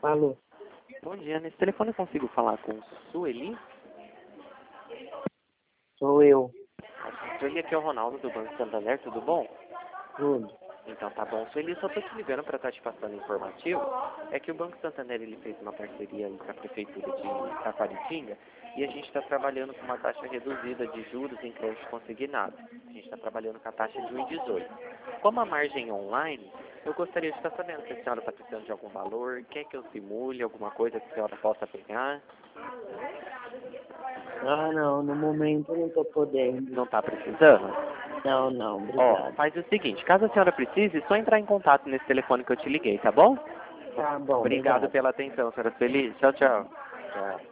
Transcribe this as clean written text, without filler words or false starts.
Alô, Bom dia, nesse telefone eu consigo falar com Sueli? sou eu. Sueli, aqui é o Ronaldo do Banco Santander, tudo bom? Tudo. Então tá bom. Sueli, só tô te ligando para estar te passando informativo. É que o Banco Santander ele fez uma parceria aí com a Prefeitura de Taquaritinga e a gente está trabalhando com uma taxa reduzida de juros em crédito consignado. A gente está trabalhando com a taxa de 1,18. Como a margem é online, eu gostaria de estar sabendo se a senhora está precisando de algum valor, quer que eu simule alguma coisa que a senhora possa pegar. Ah, não, no momento não tô podendo. Não está precisando? Não, Ó, obrigado. faz o seguinte, caso a senhora precise, é só entrar em contato nesse telefone que eu te liguei, tá bom? Tá bom, Obrigado obrigado. pela atenção, senhora Feliz. Tchau, tchau. Tchau.